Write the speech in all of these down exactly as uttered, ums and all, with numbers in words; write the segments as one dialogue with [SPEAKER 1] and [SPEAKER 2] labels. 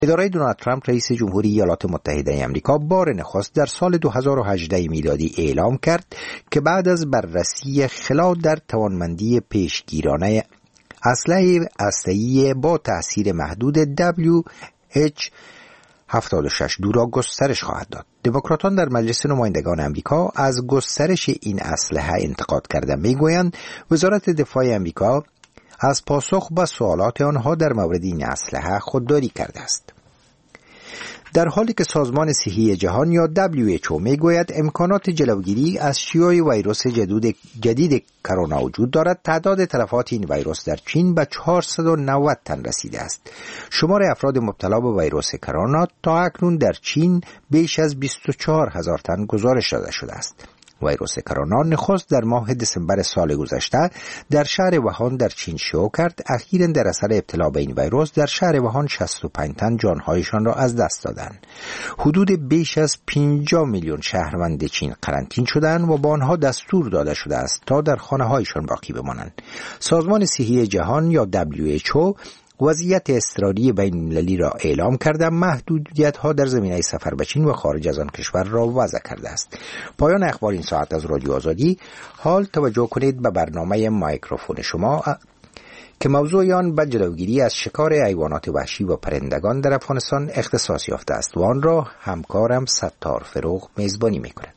[SPEAKER 1] اداره دونالد ترامپ رئیس جمهوری ایالات متحده آمریکا بار نخست در سال دو هزار و هجده میلادی اعلام کرد که بعد از بررسی خلال در توانمندی پیشگیرانه اسلحه هسته‌ای با تأثیر محدود دبلیو اچ هفتاد و شش دو را گسترش خواهد داد. دموکراتان در مجلس نمایندگان آمریکا از گسترش این اسلحه انتقاد کرده میگویند وزارت دفاع آمریکا از پاسخ به سوالات آنها در مورد این اسلحه خودداری کرده است. در حالی که سازمان صحی جهان یا دبلیو اچ او میگوید امکانات جلوگیری از شیوع ویروس جدید جدید کرونا وجود دارد، تعداد تلفات این ویروس در چین به چهارصد و نود تن رسیده است. شمار افراد مبتلا به ویروس کرونا تا اکنون در چین بیش از بیست و چهار هزار تن گزارش داده شده است. ویروس کرونا نخست در ماه دسامبر سال گذشته در شهر ووهان در چین شیوع کرد. اخیراً در اثر ابتلا به این ویروس در شهر ووهان شصت و پنج تن جانهایشان را از دست دادند. حدود بیش از پنجاه میلیون شهروند چین قرنطینه شدند و با آنها دستور داده شده است تا در خانه‌هایشان باقی بمانند. سازمان صحی جهان یا دبلیو اچ او وضعیت اضطراری بین‌المللی را اعلام کرده، محدودیت‌ها در زمینه سفر به چین و خارج از آن کشور را وضع کرده است. پایان اخبار این ساعت از رادیو آزادی. حال توجه کنید به برنامه مایکروفون شما که موضوع آن به جلوگیری از شکار حیوانات وحشی و پرندگان در افغانستان اختصاص یافته است و آن را همکارم ستار فروغ میزبانی می‌کند.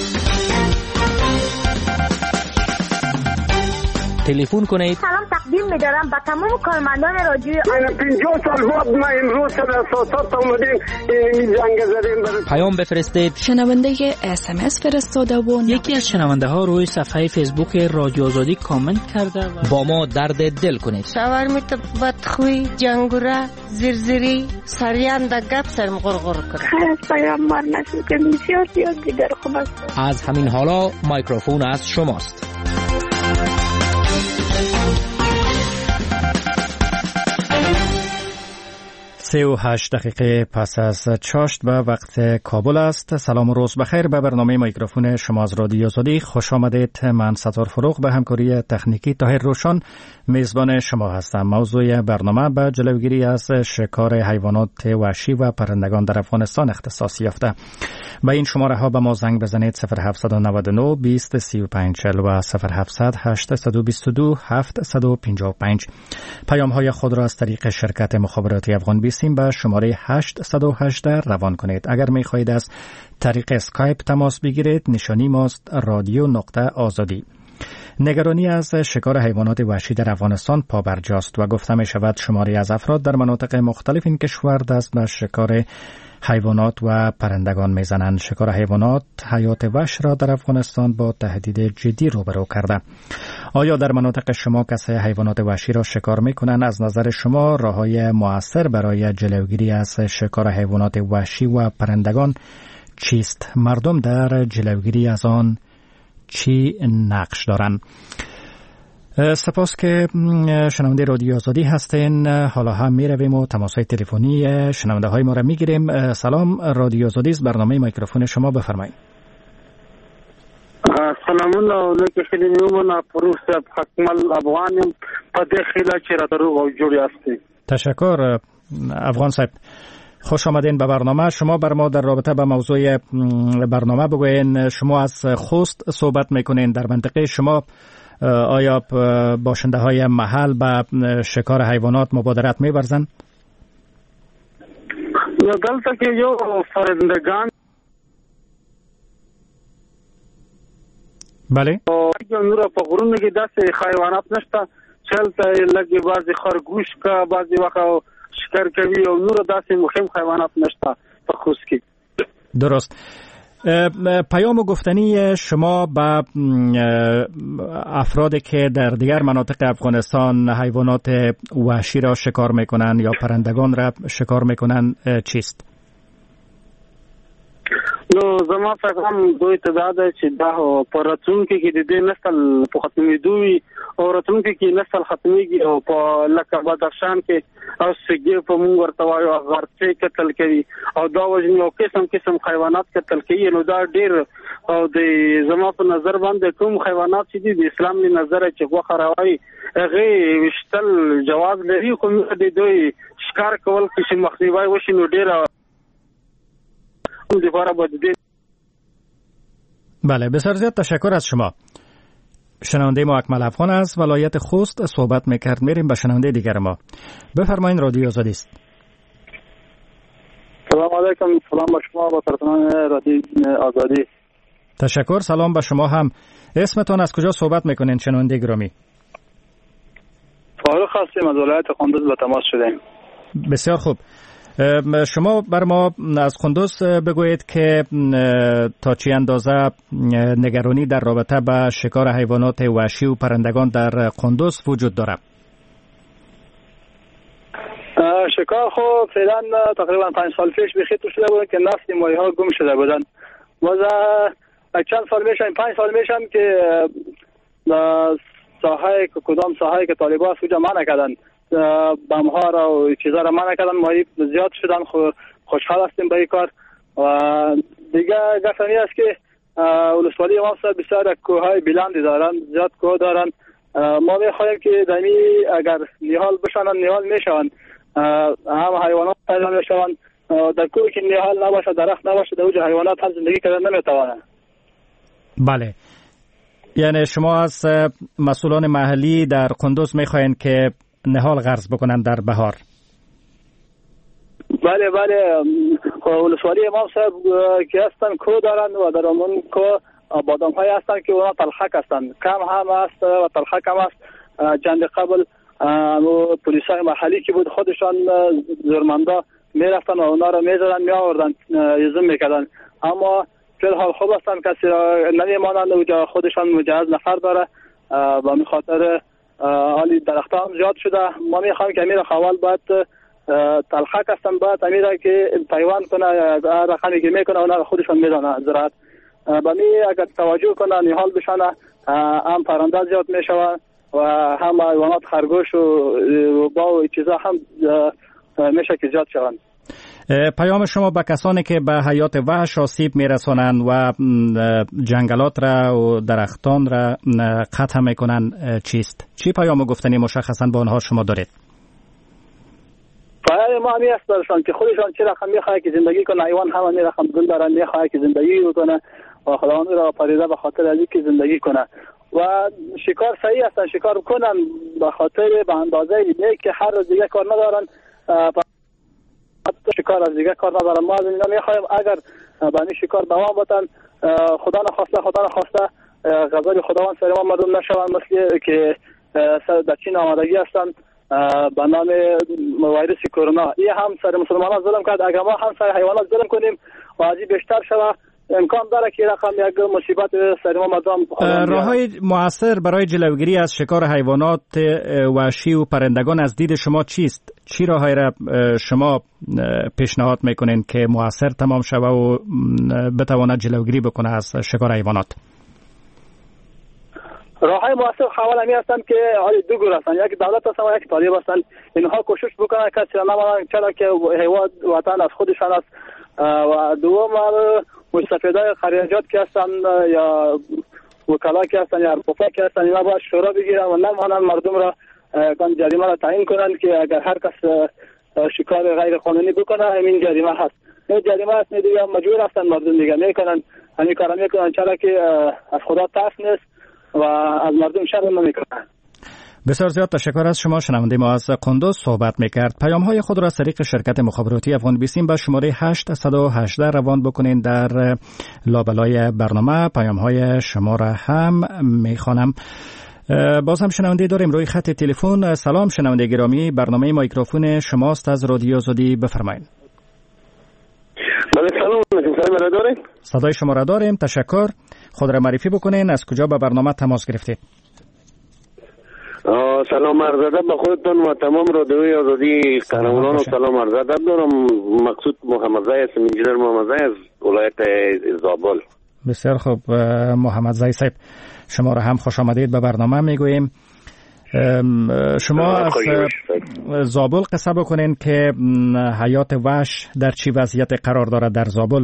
[SPEAKER 2] تلفن کنید.
[SPEAKER 3] سلام تقدیم می‌دارم به تمام کارمندان رادیو.
[SPEAKER 4] پنجاه سال بعد ما امروز در اساسات اومدیم این جنگ زدیم برای
[SPEAKER 2] پیام بفرستید.
[SPEAKER 5] شنونده اس ام اس فرستاده و
[SPEAKER 2] یکی از شنونده ها روی صفحه فیسبوک رادیو آزادی کامنت کرده و با ما درد دل کنید.
[SPEAKER 6] شاور میت بدخوی جنگوره زرزری سریان د گپ سرم غرغر کنه.
[SPEAKER 3] خیر پیام مار نشد که بسیار زیاد دیگر خوب است.
[SPEAKER 2] از همین حالا مایکروفون از شماست. سه و هشت دقیقه پس از چاشت به وقت کابل است. سلام و روز بخیر. به برنامه میکروفون شما از رادیو آزادی خوش آمدید. من ستار فروغ به همکاری تکنیکی طاهر روشن میزبان شما هستم. موضوع برنامه به جلوگیری از شکار حیوانات وحشی و پرندگان در افغانستان اختصاص یافته. به این شماره ها به ما زنگ بزنید صفر هفت نه نه بیست سی و پنج چهل و صفر هفت هشت دو دو هفت پنج پنج. پیام های خود را از طریق شرکت مخابراتی افغان بیسیم به شماره هشت یک هشت روان کنید. اگر می خواهید از طریق اسکایپ تماس بگیرید نشانی ماست رادیو نقطه آزادی. نگرانی از شکار حیوانات وحشی در افغانستان پابرجاست و گفته می شود شماری از افراد در مناطق مختلف این کشور دست به شکار حیوانات و پرندگان میزنند. شکار حیوانات حیات وحش را در افغانستان با تهدید جدی روبرو کرده. آیا در مناطق شما کسی حیوانات وحشی را شکار میکنند؟ از نظر شما راههای مؤثر برای جلوگیری از شکار حیوانات وحشی و پرندگان چیست؟ مردم در جلوگیری از آن چی نقش دارند؟ سپاس که شنونده رادیو آزادی هستین. حالا هم می رویم و تماس‌های تلفنی شنونده های ما را می گیریم. سلام، رادیو آزادی است. برنامه میکروفون شما بفرمایید.
[SPEAKER 4] سلامونه علیکم. خیلی میمونه پروف صاحب حکمل افغانیم په دې خیله چې را درو او جوړی هستی.
[SPEAKER 2] تشکر افغان صاحب. خوش آمدین به برنامه. شما بر ما در رابطه با موضوع برنامه بگوین. شما از خوست صحبت میکنین. در منطقه شما آیا باشنده های محل به شکار حیوانات مبادرت می‌ورزند؟
[SPEAKER 4] دلته کې یو پرندگان
[SPEAKER 2] بله
[SPEAKER 4] او نور په غرونو کې داسې حیوانات نشته چلته لګي بعضی خرگوش کا بعضی وخت شکار کوي او نور داسې مهم حیوانات نشته په خوست کې.
[SPEAKER 2] درست. پیام گفتنی شما به افرادی که در دیگر مناطق افغانستان حیوانات وحشی را شکار میکنند یا پرندگان را شکار میکنند چیست؟
[SPEAKER 4] نو زما پیغام دوی ته دا ده چې دا په راتلونکي کې د دې نسل په ختمېدو وي او راتلونکي کې نسل ختمېږي او په لکه بدخشان کې او سګي په مونږ ورته وایو غرڅې قتل کوي او دا وژني او قسم قسم حیوانات قتل کوي. نو دا ډېر او د زما په نظر باندې کوم حیوانات چې دي د اسلام له نظر چې غوښه راوي هغه وشتل جواز لري، خو د دوی ښکار کول چې مخنیوي وشي نو ډېر
[SPEAKER 2] بله. بسیار زیاد تشکر از شما. شنونده ما اکمل افغان از ولایت خوست صحبت میکرد. میریم به شنونده دیگر ما. بفرمایین، رادیو آزادی است.
[SPEAKER 7] سلام علیکم. سلام به شما با سرطان رادیو آزادی.
[SPEAKER 2] تشکر. سلام به شما هم. اسمتون از کجا صحبت میکنین شنونده گرامی؟
[SPEAKER 7] فاروق هستیم از ولایت قندوز به تماس شدیم.
[SPEAKER 2] بسیار خوب. شما بر ما از قندوز بگویید که تا چه اندازه نگرانی در رابطه با شکار حیوانات وحشی و پرندگان در قندوز وجود دارد؟
[SPEAKER 7] شکار خو فعلا تقریبا پنج سال پیش بخیت شده بود که نسل ماهی ها گم شده بودن. باز چند سال میشن، پنج سال میشن که ساحه کدام ساحه که طالبان سوجا منع کردن بم ها را و چیزا را منع کردن، ماهی زیاد شدن. خوشحال هستیم به این کار. و دیگه گفتنی است که ولسوالی ما بسیار کوههای بلندی دارن، زیاد کوه دارن. ما میخواهیم که دمی اگر نهال بشنن نهال میشون، هم حیوانات پیدا میشون. در کوه که نهال نباشه، درخت نباشه، در اوج حیوانات هم زندگی کردن نمیتوانند.
[SPEAKER 2] بله، یعنی شما از مسئولان محلی در قندوز میخواین که نهال غرس بکنن در بهار؟
[SPEAKER 7] بله بله. ولسوالی امام صاحب که هستن کو دارن و در اون کو بادام های هستن که اونا تلخک هستن، کم هم هست و تلخک هم هست. چند قبل پلیس های محلی که بود خودشان زورمندا میرفتن و اونا رو میزدن میآوردن یزم میکردن، اما فی الحال خوب هستن، کسی را نمیمانند و خودشان مجهز نفر داره. و می خاطر حالی درخت هم زیاد شده. ما میخوایم که امیر خوال باید تلخک هستن، باید امیر که پیوند کنه، رقمی که میکنه اونا خودشان میدانه زراعت. با می اگر توجه کنه نهال بشنه، هم پرنده زیاد میشوه و هم حیوانات خرگوش و با و چیزا هم میشه که زیاد شوند.
[SPEAKER 2] پیام شما به کسانی که به حیات وحش آسیب میرسانند و جنگلات را و درختان را قطع میکنند چیست؟ چی پیام گفتنی مشخصا به آنها شما دارید؟
[SPEAKER 7] پیام ما همی است برشان که خودشان چه رقم میخواه که زندگی کنه. حیوان هم همی رقم گل دارن، میخواه که زندگی کنه و خداوند را پریده به خاطر ازی که زندگی کنه. و شکار صحیح هستن، شکار کنن به خاطر به اندازه نه که هر روز دیگه کار ندارن، حتی شکار از دیگه کار ندارن. ما از اینا میخوایم اگر به این شکار دوام بدن، خدا نخواسته خدا نخواسته غضب خداوند سر ما مردم نشوند، مثل که در چین آمادگی هستن به نام ویروس کرونا. این هم سر مسلمانان ظلم کرد، اگر ما هم سر حیوانات ظلم کنیم و ازی بیشتر شود امکان داره که رقم یک مصیبت سر ما مردم.
[SPEAKER 2] راههای مؤثر برای جلوگیری از شکار حیوانات وحشی و پرندگان از دید شما چیست؟ چی راههایی را شما پیشنهاد میکنین که مؤثر تمام شود و بتواند جلوگیری بکنه از شکار حیوانات؟
[SPEAKER 7] راههای مؤثر حوال همی هستند که حالی دو گروه هستند، یک دولت هستند و یک طالب هستند. اینها کوشش بکنند کسی را نمانند، چرا که حیوان وطن از خودشان است. و دوم مستفیدای خریجات که هستن یا وکلا که هستن یا ارپوفا که هستن، اینا باید شورا بگیرن و نمانند مردم را کن جریمه را تعیین کنند که اگر هر کس شکار غیر قانونی بکنه همین جریمه هست. این جریمه هست دیگه مجبور هستن مردم دیگه میکنن همین کارا میکنن، چرا که از خدا ترس نیست و از مردم شرم نمیکنن.
[SPEAKER 2] بسیار زیاد تشکر از شما. شنونده ما از قندوز صحبت میکرد. پیام های خود را از طریق شرکت مخابراتی افغان بیسیم به شماره هشت یک هشت روان بکنین. در لابلای برنامه پیام های شما را هم میخوانم. باز هم شنونده داریم روی خط تلفن. سلام شنونده گرامی، برنامه میکروفون شماست، از رادیو آزادی بفرمایید.
[SPEAKER 4] بله سلام، صدای من دارید؟
[SPEAKER 2] صدای شما را داریم، تشکر. خود را معرفی بکنین، از کجا به برنامه تماس گرفتید؟
[SPEAKER 4] سلام عرض ادب به خودتون و تمام رادیوی آزادی قهرمانان و سلام عرض ادب دارم. مقصود محمد زای است، انجینر محمد زای از
[SPEAKER 8] ولایت زابل.
[SPEAKER 2] بسیار خوب محمد زی صاحب، شما را هم خوش آمدید به برنامه میگوییم. شما از زابل قصه بکنین که حیات وحش در چی وضعیت قرار دارد در زابل؟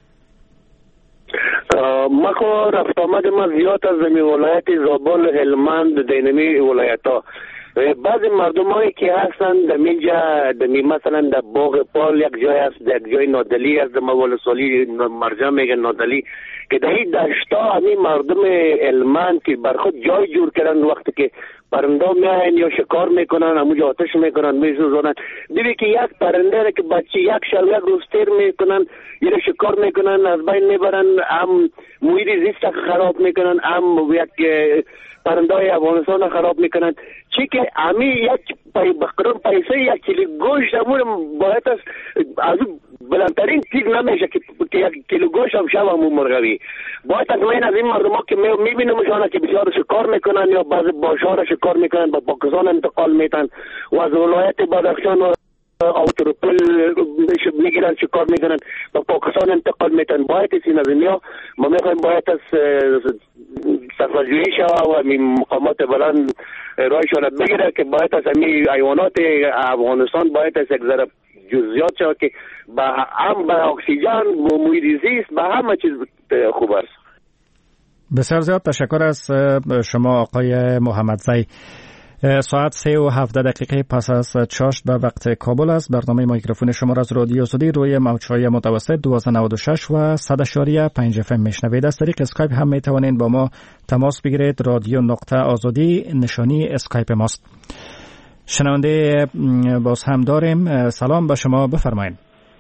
[SPEAKER 8] ما خو رفت آمد ما زیاد از زمین ولایت زابل، هلمند، دینمی ولایت ها. بعضی مردم هایی که هستن دمیجا دمی مثلا در باغ پال یک جای است، در یک جای نادلی است، ما ولسوالی مرجع میگن نادلی، که در این دشتا همین مردم هلمند که بر خود جای جور کردن، وقتی که پرنده میاین یا شکار میکنن همونجا آتش میکنن میسوزونن، دیدی که یک پرنده را که بچه یک شب یک روز تیر میکنن یا شکار میکنن از بین میبرن، هم محیط زیست خراب میکنن، هم یک پرنده های افغانستان خراب میکنن. چی که همی یک پای بقرار پیسه یک کیلو گوشت همون باید است از بلندترین چیز نمیشه که یک کیلو گوشت هم شب همون مرغوی باید از من از این مردم ها که میبینم شانه که بسیار شکار میکنن یا بعض باشار شکار میکنن با پاکستان انتقال میتن و از ولایت بدخشان و اوتروپل میگیرن شکار میکنن با پاکستان انتقال میتن. باید این از اینیا ما میخوایم باید از صفحجویی شوا و می مقامات بلند رایشان بگیره که باید از همین حیوانات افغانستان باید از یک ذره جزئیات شود که هم به اکسیژن و محیط زیست به همه چیز خوب است.
[SPEAKER 2] بسیار زیاد تشکر از شما آقای محمد زی. ساعت سه و هفده دقیقه پس از چاشت به وقت کابل است. برنامه میکروفون شما را از رادیو آزادی روی موج‌های متوسط دویست و نود و شش و صد اشاریه پنج اف ام میشنوید. از طریق اسکایپ هم میتوانید با ما تماس بگیرید. رادیو نقطه آزادی نشانی اسکایپ ماست. شنونده باز هم داریم. سلام به شما، بفرمایید.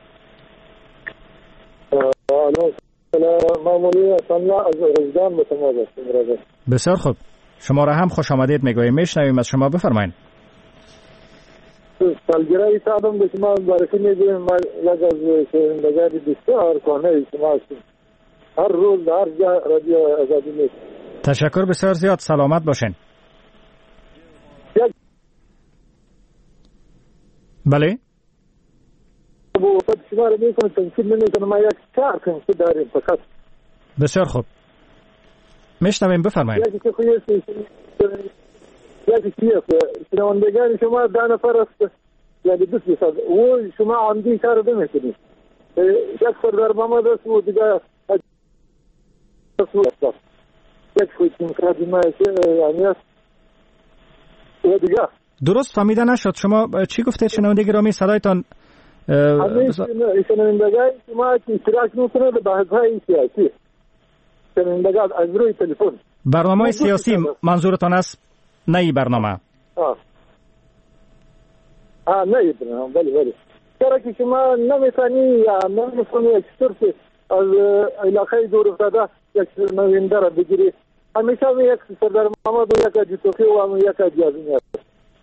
[SPEAKER 2] بسیار خوب، شما را هم خوش آمدید میگوییم، میشنویم از شما، بفرمایید.
[SPEAKER 9] سالگرد صاحبم به شما مبارکی میگویم. ما یک از شنوندگان بسیار کهنه شما هستیم، هر روز هر جا رادیو آزادی میشنویم.
[SPEAKER 2] تشکر بسیار زیاد، سلامت باشین. بله
[SPEAKER 9] شما را میکنم تنسیب نمیکنم، ما یک چهار کنسیب داریم فقط.
[SPEAKER 2] بسیار خوب، میشنویم، بفرمایید.
[SPEAKER 9] یکی خویی یکی کیف شنوندگان شما ده نفر است، یعنی دوست بیساد و شما عمدی کار نمیکنید. یک سردار محمد است و دیگه یک خوی تیمکرادی ما یعنی است و دیگه.
[SPEAKER 2] درست فهمیده نشد، شما چی گفتید شنونده گرامی؟ صدایتان
[SPEAKER 9] همین شنوندگان شما که اشتراک میکنه به بحث‌های سیاسی، شنوندگان از روی تلفن
[SPEAKER 2] برنامه سیاسی منظورتان است؟ نه ای برنامه
[SPEAKER 9] آه آه نه ای برنامه بله بله چرا که شما نمیتونی یا نمیتونی یک طرف از علاقه دور افتاده یک نوینده را بگیری. همیشه یک سردار محمد و یک اجیتوخی و یک اجیازمی هست.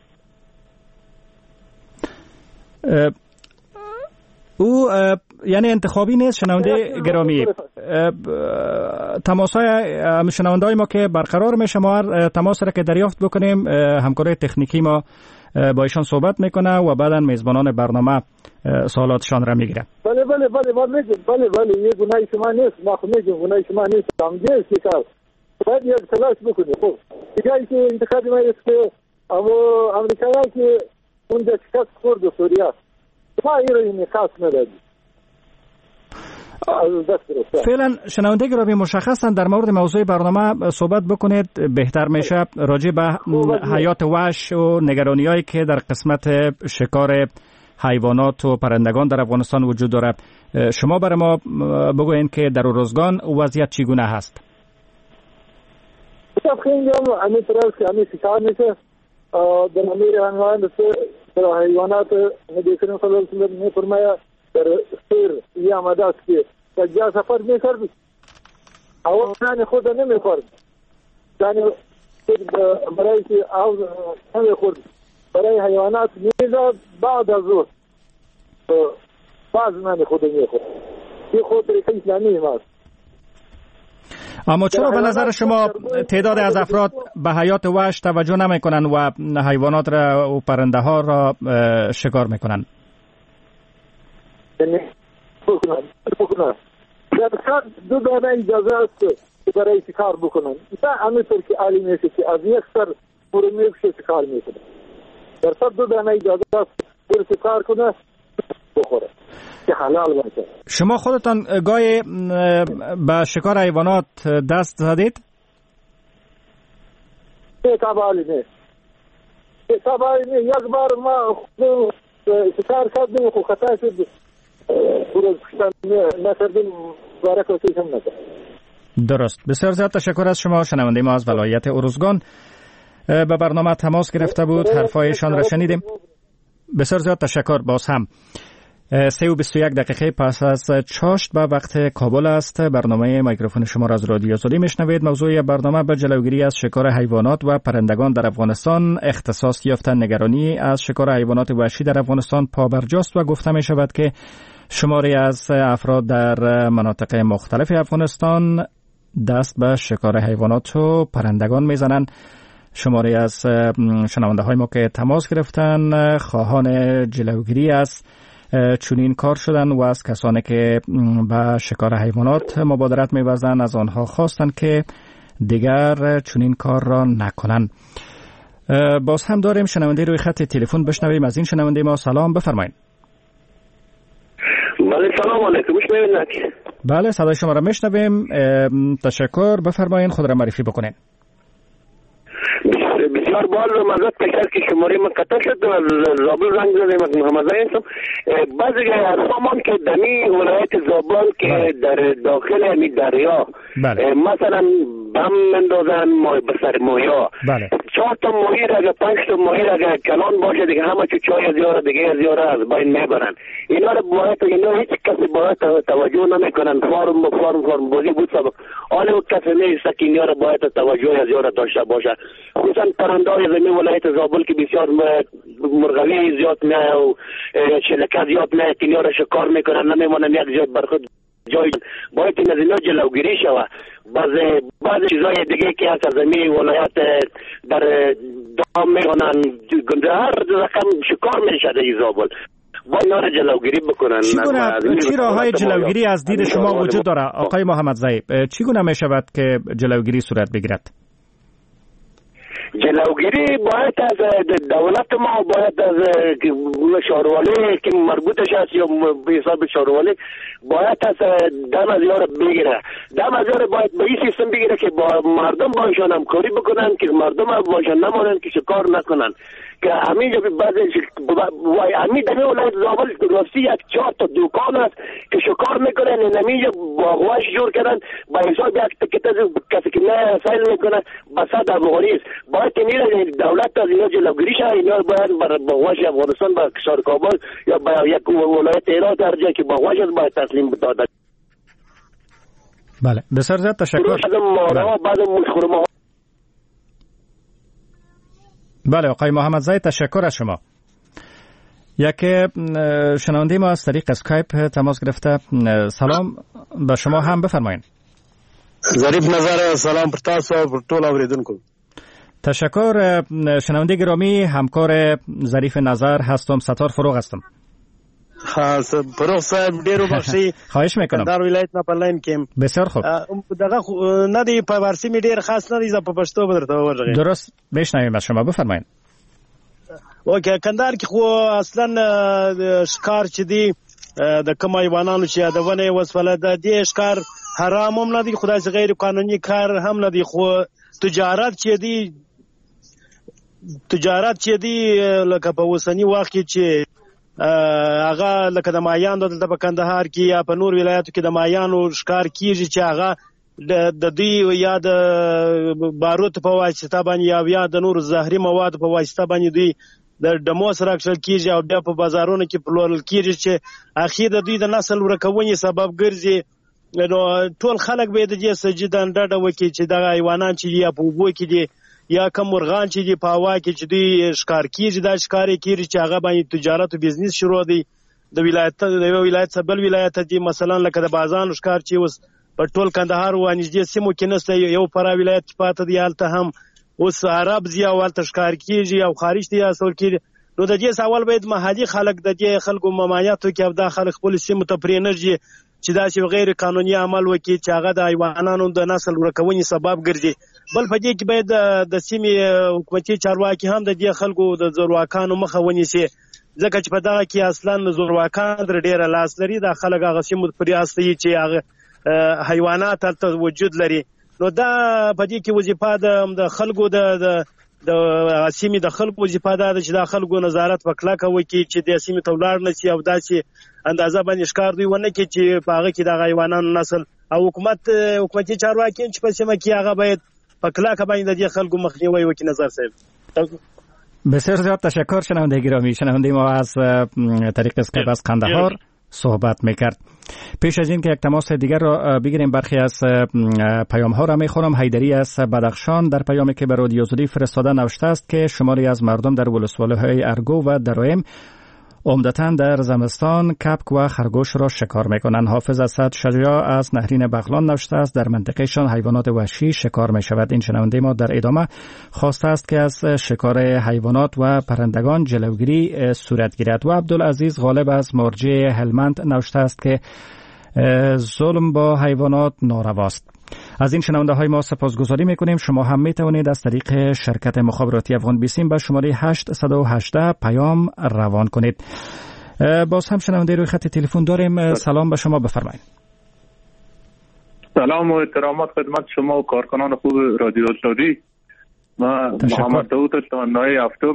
[SPEAKER 2] او یعنی انتخابی نیست شنونده گرامی. تماسای شنونده های ما که برقرار میشه، ما تماس را که دریافت بکنیم همکارای تکنیکی ما با ایشان صحبت میکنه و بعدا میزبانان برنامه سوالاتشان را میگیره.
[SPEAKER 9] بله بله بله بله بله بله یه گناهی شما نیست، ما خو میگم گناهی شما نیست، هم دیگه که کار باید یک تلاش بکنید. خب دیگه که انتخابی ما است که اما امریکایی که اونجا شکست خورد و سوریا ما ایرانی خاص ندادی.
[SPEAKER 2] فعلا شنونده گرامی مشخصا در مورد موضوع برنامه صحبت بکنید بهتر میشه، راجع به حیات وحش و نگرانی‌هایی که در قسمت شکار حیوانات و پرندگان در افغانستان وجود دارد. شما برای ما بگوین که در روزگان وضعیت چگونه هست؟
[SPEAKER 9] خب خیلی هم همین طرز که همین شکار میشه در امیر هنوان در حیوانات نبی کریم صلی الله علیه و سلم میفرماید در سیر یا آمده است که سجا سفر میکرد آوان خود نمیخورد، یعنی برای که آو نمیخورد برای حیوانات میزد بعد از روز بعض من خود میخورد. این خود طریقه اسلامی ماست.
[SPEAKER 2] اما چرا به نظر شما تعداد از افراد به حیات وحش توجه نمی کنند و حیوانات را و پرنده ها را شکار می کنند؟
[SPEAKER 9] یعنی بکنند بکنند در صد دو دانه اجازه است برای شکار بکنن. نه همینطور که عالی میشه که از یک سر برمی بشه شکار میکنه. در صد دو دانه اجازه است برای شکار کنه بخوره که حلال باشه.
[SPEAKER 2] شما خودتان گاهی به شکار حیوانات دست زدید؟
[SPEAKER 9] نه تبالی نه تبالی نه. یک بار ما شکار کردیم و خطا شد برای پشتن نکردیم بارک و سیشم نکرد.
[SPEAKER 2] درست. بسیار زیاد تشکر از شما. شنونده ما از ولایت ارزگان به برنامه تماس گرفته بود، حرفایشان را شنیدیم. بسیار زیاد تشکر. باز هم سه و بیست و یک دقیقه پس از چاشت به وقت کابل است. برنامه میکروفون شما را از رادیو آزادی میشنوید. موضوع برنامه به جلوگیری از شکار حیوانات و پرندگان در افغانستان اختصاص یافته. نگرانی از شکار حیوانات وحشی در افغانستان پابرجاست و گفته می شود که شماری از افراد در مناطق مختلف افغانستان دست به شکار حیوانات و پرندگان میزنند. شماری از شنونده های ما که تماس گرفتن خواهان جلوگیری از چنین کار شدن و از کسانی که به شکار حیوانات مبادرت می‌ورزند از آنها خواستند که دیگر چنین کار را نکنند. باز هم داریم شنونده روی خط تلفن. بشنویم از این شنونده ما. سلام، بفرمایید.
[SPEAKER 8] بله سلام علیکم. میشنوید؟
[SPEAKER 2] بله صدای شما را میشنویم. تشکر. بفرمایید خود را معرفی بکنین.
[SPEAKER 8] بسیار بال و مزد کشد که شماره من قطع شد و زابل رنگ زدیم محمد زاین هستم. بعضی ارقامان که دمی ولایت زابل که در داخل همی دریا مثلا بم مندازن مای بسر مایا چهار تا ماهی را اگر پنج تا ماهی را اگر کلان باشه دیگه همه چو چای از یاره دیگه از یاره از بین میبرن. اینا را باید اینا هیچ کسی باید توجه نمیکنن. فارم فارم فارم بازی بود سبب آن و کسی نیست که اینا را باید توجه از یاره داشته باشه. خصوصا پرنده‌های زمین ولایت زابل که بسیار مرغوی زیاد نه و شلکه زیاد نه که اینا را شکار میکنن نمیمونن یک جای برخود جای باید این از اینا جلوگیری شود. بعض بعض چیزای دیگه که از زمین ولایت در دام میکنن گنده هر رقم شکار میشه در زابل با اینا را جلوگیری بکنن.
[SPEAKER 2] چی راههای جلوگیری از دید شما وجود داره آقای محمد زایی؟ چگونه میشود که جلوگیری صورت بگیرد؟
[SPEAKER 8] جلوگیری باید از دولت ما باید از شهروالی که مربوطش هست یا به حساب شهروالی باید از دم از یار بگیره. دم از یار باید به این سیستم بگیره که با مردم باشن همکاری بکنن که مردم باشن نمانن که شکار نکنن. که همینجا بعضی وای همین دمی ولایت زابل راستی یک چهار تا دکان است که شکار میکنن. همینجا باغواش جور کردن با حساب یک تکت کسی که نه سایل میکنه بسات افغانی است. باید که نیره دولت از اینا جلوگیری شه. اینا باید بر باغواش افغانستان با کشور کابل یا با یک ولایت ایران در جایی که باغواش است باید تسلیم بداده.
[SPEAKER 2] بله بسیار زیاد تشکر. بله آقای محمد زاید تشکر از شما. یک شنونده ما از طریق اسکایپ تماس گرفته. سلام به شما هم، بفرمایید.
[SPEAKER 10] ظریف نظر سلام پر تاسو او پر ټول اوریدونکو.
[SPEAKER 2] تشکر. شنونده گرامی همکار ظریف نظر هستم، ستار فروغ هستم.
[SPEAKER 10] ها فروغ صاحب ډیرو بخشي.
[SPEAKER 2] خواهش میکنم.
[SPEAKER 10] در ولایت نه پلاین کې.
[SPEAKER 2] بسیار خوب.
[SPEAKER 10] دغه نه دی په فارسی می ډیر خاص نه دی ز په پښتو بدرته ورغی.
[SPEAKER 2] درست بشنویم از شما، بفرمایید.
[SPEAKER 10] اوکې کندهار کې خو اصلا شکار چې دی د کوم حیوانانو چې د ونه وسفله د دې شکار حرام هم نه دی، خدای څخه غیر قانوني کار هم نه دی، خو تجارت چې دی تجارت چې دی لکه په وسنی وخت کې چې هغه لکه د مایان دلته په کندهار کې یا په نور ولایتو کې د مایانو ښکار کیږي چې هغه د دوی یا د باروت په واسطه باندې یا یا د نور زهري مواد په واسطه باندې دوی د ډمو سره اکشل کیږي او بیا په بازارونو کې پلورل کیږي چې اخیر د دوی د نسل ورکونې سبب ګرځي. نو ټول خلک به د دې سجدان ډډه وکړي چې دغه حیوانان چې یا په اوبو کې دي یا کوم مرغان چې دی په هوا کې چې دی ښکار کیږي دا ښکار کیږي چې هغه باندې تجارت او بزنس شروع دی د ولایت د یو ولایت څخه بل ولایت دی. مثلا لکه د بازان ښکار چې اوس په ټول کندهار و نږدې سیمو کې نسته، یو پر ولایت پاتې دی هلته هم اوس عرب زی او هلته ښکار کیږي او خارج دی اصل کې نو د دې سوال باید محلي خلک د دې خلکو ممانعت وکړي او دا خلک خپل سیمو ته پرې نه ځي چې دا چې غیر قانوني عمل وکړي چې هغه د حیواناتو د نسل ورکونې سبب ګرځي. بل په دې کې باید د سیمې حکومتي چارواکي هم د دې خلکو د زورواکانو مخه ونیسي، ځکه چې په دغه کې اصلا زورواکان در ډېره لاس لري. دا خلک هغه سیمو پرې استوي چې هغه حیوانات هلته وجود لري. نو دا په دې کې وظیفه د خلکو د د سیمې د خلکو وظیفه ده چې دا خلکو نظارت په کلکه وکړي چې د سیمې ته ولاړ نه شي او داسې اندازه باندې ښکار دوی ونه کړي چې په هغه کې د حیواناتو نسل او حکومت حکومتي چارواکي چې په سیمه کې هغه باید په کلکه باندې د دې خلکو مخنیوی وکړي. نظر صاحب
[SPEAKER 2] بسیار زیاد تشکر. شنونده گرامی، شنونده ما از طریق اسکایپ از قندهار صحبت میکرد. پیش از این که یک تماس دیگر را بگیریم، برخی از پیام ها را میخونم. حیدری از بدخشان در پیامی که به رادیو زودی فرستاده نوشته است که شماری از مردم در ولسوالی های ارگو و درایم عمدتاً در زمستان کپک و خرگوش را شکار میکنند. حافظ اسد شجاع از نهرین بغلان نوشته است در منطقهشان حیوانات وحشی شکار میشود. این شنونده ما در ادامه خواسته است که از شکار حیوانات و پرندگان جلوگیری صورت گیرد. و عبدالعزیز غالب از مرجع هلمند نوشته است که ظلم با حیوانات نارواست. از این شنونده های ما سپاسگزاری میکنیم. شما هم میتوانید از طریق شرکت مخابراتی افغان بیسیم به شماره هشت یک هشت پیام روان کنید. باز هم شنونده روی خط تلفن داریم. سلام به شما، بفرمایید.
[SPEAKER 11] سلام و احترامات خدمت شما و کارکنان خوب رادیو زودی. ما محمد داوود تمنای هفتم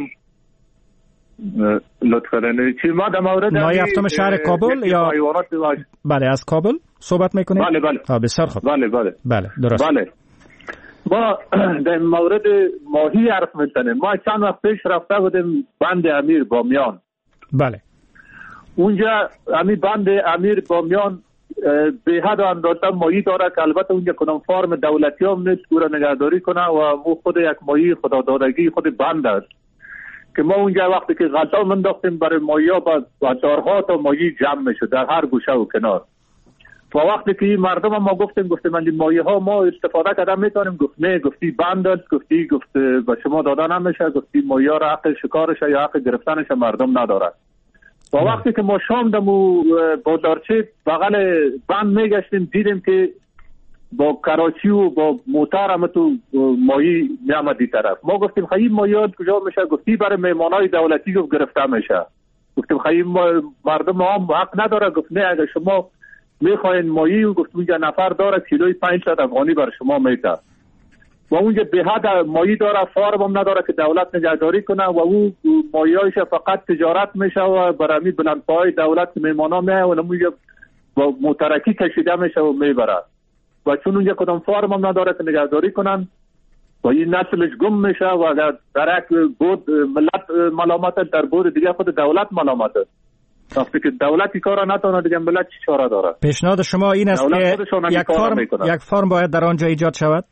[SPEAKER 11] لطفاً چی ما در مورد
[SPEAKER 2] نای هفتم شهر کابل یا بله از کابل صحبت میکنید؟
[SPEAKER 11] بله بله.
[SPEAKER 2] بسیار خوب.
[SPEAKER 11] بله بله.
[SPEAKER 2] بله درست.
[SPEAKER 11] بله. ما در مورد ماهی حرف میزنیم. ما چند وقت پیش رفته بودیم بند امیر بامیان.
[SPEAKER 2] بله.
[SPEAKER 11] اونجا امی بند امیر بامیان به حد اندازه ماهی داره که البته اونجا کدام فارم دولتی هم نیست که نگهداری کنه و مو خود یک ماهی خدادادگی خود بند است که ما اونجا وقتی که غذا منداختیم برای ماهی ها با هزارها تا ماهی جمع میشد در هر گوشه و کنار. و وقتی که مردم ما گفتیم گفتیم من ماهی ها ما استفاده کردن میتونیم، گفت نه، گفتی بند است، گفتی گفت به شما داده نمیشه، گفتی ماهی ها را حق شکارش یا حق گرفتنش مردم نداره. و وقتی که ما شام دمو بازارچه بغل بند میگشتیم دیدیم که با کراچی و با موتر هم تو ماهی میامدی طرف. ما گفتیم خیلی ماهیات کجا میشه؟ گفتی برای مهمانای دولتی گفت گرفته میشه. گفتیم خیلی مردم هم حق نداره. گفت نه، اگر شما میخواین ماهی و گفت اونجا نفر داره کیلوی پنجصد افغانی برای شما میده. و اونجا به حد ماهی داره، فارم هم نداره که دولت نگهداری کنه و اون ماهیایش فقط تجارت میشه و برای بلندپای دولت مهمانا میه و اونجا با موترکی کشیده میشه و میبره. و چون اونجا کدام فارم هم نداره که نگهداری کنن و این نسلش گم میشه و اگر در یک بود ملت ملامته، در بود دیگه خود دولت ملامته. وقتی که دولتی کارا نتونه دیگه ملت چی چاره داره؟
[SPEAKER 2] پیشنهاد شما این است که یک فارم یک فارم باید در آنجا ایجاد شود؟